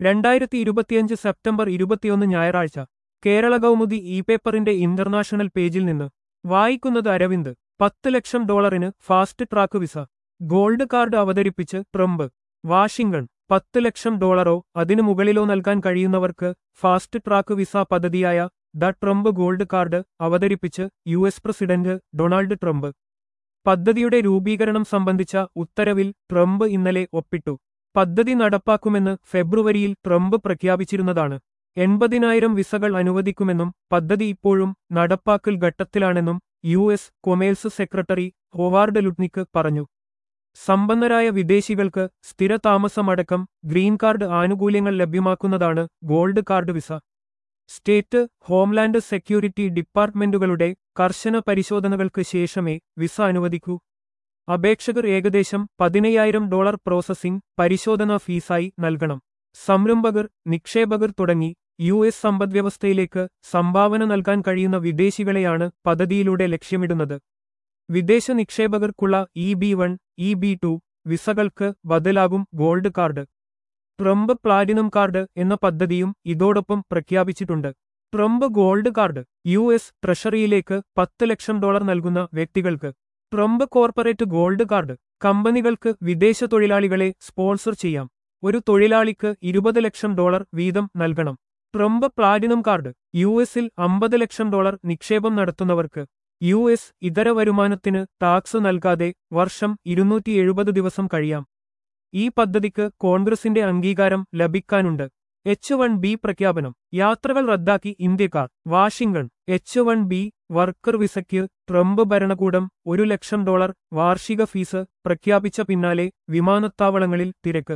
2025 September 21 ഞായറാഴ്ച Kerala Kaumudi e പേപ്പറിന്റെ international പേജിൽ നിന്ന് വായിക്കുന്നത് അരവിന്ദ്. 10 ലക്ഷം ഡോളറിന് fast track visa. Gold card അവതരിപ്പിച്ച് ട്രംപ്. വാഷിംഗ്ടൺ. 10 ലക്ഷം ഡോളറോ അതിനു മുകളിലോ നൽകാൻ കഴിയുന്നവർക്ക് ഫാസ്റ്റ് ട്രാക്ക് വിസ പദ്ധതിയായ ദ ട്രംപ് ഗോൾഡ് കാർഡ് അവതരിപ്പിച്ച് യുഎസ് പ്രസിഡന്റ് ഡൊണാൾഡ് ട്രംപ്. പദ്ധതിയുടെ രൂപീകരണം സംബന്ധിച്ച ഉത്തരവിൽ ട്രംപ് ഇന്നലെ ഒപ്പിട്ടു. പദ്ധതി നടപ്പാക്കുമെന്ന് ഫെബ്രുവരിയിൽ ട്രംപ് പ്രഖ്യാപിച്ചിരുന്നതാണ്. 80,000 വിസകൾ അനുവദിക്കുമെന്നും പദ്ധതി ഇപ്പോഴും നടപ്പാക്കൽ ഘട്ടത്തിലാണെന്നും US. Commerce secretary Howard Lutnick പറഞ്ഞു. സമ്പന്നരായ വിദേശികൾക്ക് സ്ഥിരതാമസമടക്കം ഗ്രീൻ കാർഡ് ആനുകൂല്യങ്ങൾ ലഭ്യമാക്കുന്നതാണ് gold card visa. State, homeland security ഡിപ്പാർട്ട്മെന്റുകളുടെ കർശന പരിശോധനകൾക്ക് ശേഷമേ വിസ അനുവദിക്കൂ. അപേക്ഷകർ ഏകദേശം $15,000 പ്രോസസ്സിംഗ് പരിശോധനാ ഫീസായി നൽകണം. സംരംഭകർ, നിക്ഷേപകർ തുടങ്ങി യു.എസ്. സമ്പദ്വ്യവസ്ഥയിലേക്ക് സംഭാവന നൽകാൻ കഴിയുന്ന വിദേശികളെയാണ് പദ്ധതിയിലൂടെ ലക്ഷ്യമിടുന്നത്. വിദേശ നിക്ഷേപകർക്കുള്ള EB-1, EB-2 വിസകൾക്ക് ബദലാകും gold card. Trump platinum card എന്ന പദ്ധതിയും ഇതോടൊപ്പം പ്രഖ്യാപിച്ചിട്ടുണ്ട്. Trump gold card. യു.എസ്. ട്രഷറിയിലേക്ക് $10 ലക്ഷം നൽകുന്ന വ്യക്തികൾക്ക് ട്രംപ് കോർപ്പറേറ്റ് ഗോൾഡ് കാർഡ്. കമ്പനികൾക്ക് വിദേശ തൊഴിലാളികളെ സ്പോൺസർ ചെയ്യാം. ഒരു തൊഴിലാളിക്ക് $20 ലക്ഷം വീതം നൽകണം. Trump platinum card. യു.എസിൽ $50 ലക്ഷം നിക്ഷേപം നടത്തുന്നവർക്ക് യു.എസ്. ഇതര വരുമാനത്തിന് ടാക്സ് നൽകാതെ വർഷം 270 ദിവസം കഴിയാം. ഈ പദ്ധതിക്ക് കോൺഗ്രസിന്റെ അംഗീകാരം ലഭിക്കാനുണ്ട്. H-1B പ്രഖ്യാപനം. യാത്രകൾ റദ്ദാക്കി ഇന്ത്യക്കാർ. വാഷിംഗ്ടൺ. H-1B വർക്കർ വിസയ്ക്ക് ട്രംപ് ഭരണകൂടം $1 ലക്ഷം വാർഷിക ഫീസ് പ്രഖ്യാപിച്ച പിന്നാലെ വിമാനത്താവളങ്ങളിൽ തിരക്ക്.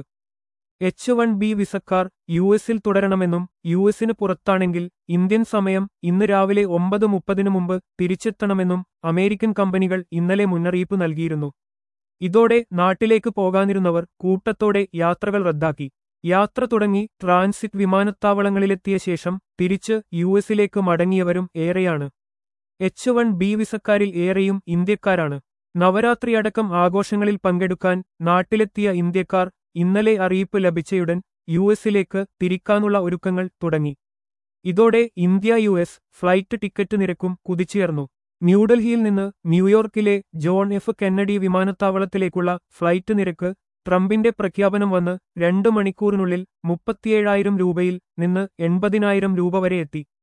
H-1B വിസക്കാർ യു.എസിൽ തുടരണമെന്നും യു.എസിന് പുറത്താണെങ്കിൽ ഇന്ത്യൻ സമയം ഇന്ന് രാവിലെ 9:30 മുമ്പ് തിരിച്ചെത്തണമെന്നും അമേരിക്കൻ കമ്പനികൾ ഇന്നലെ മുന്നറിയിപ്പ് നൽകിയിരുന്നു. ഇതോടെ നാട്ടിലേക്ക് പോകാനിരുന്നവർ കൂട്ടത്തോടെ യാത്രകൾ റദ്ദാക്കി. യാത്ര തുടങ്ങി ട്രാൻസിറ്റ് വിമാനത്താവളങ്ങളിലെത്തിയ ശേഷം തിരിച്ച് യു.എസിലേക്ക് മടങ്ങിയവരും ഏറെയാണ്. H-1B വിസക്കാരിൽ ഏറെയും ഇന്ത്യക്കാരാണ്. നവരാത്രിയടക്കം ആഘോഷങ്ങളിൽ പങ്കെടുക്കാൻ നാട്ടിലെത്തിയ ഇന്ത്യക്കാർ ഇന്നലെ അറിയിപ്പ് ലഭിച്ചയുടൻ യു.എസിലേക്ക് തിരിക്കാനുള്ള ഒരുക്കങ്ങൾ തുടങ്ങി. ഇതോടെ ഇന്ത്യ-യു.എസ്. ഫ്ലൈറ്റ് ടിക്കറ്റ് നിരക്കും കുതിച്ചുയർന്നു. ന്യൂഡൽഹിയിൽ നിന്ന് ന്യൂയോർക്കിലെ ജോൺ എഫ് കെന്നഡി വിമാനത്താവളത്തിലേക്കുള്ള ഫ്ലൈറ്റ് നിരക്ക് ട്രംപിന്റെ പ്രഖ്യാപനം വന്ന് 2 മണിക്കൂറിനുള്ളിൽ 37,000 രൂപയിൽ നിന്ന് 80,000 രൂപ വരെ എത്തി.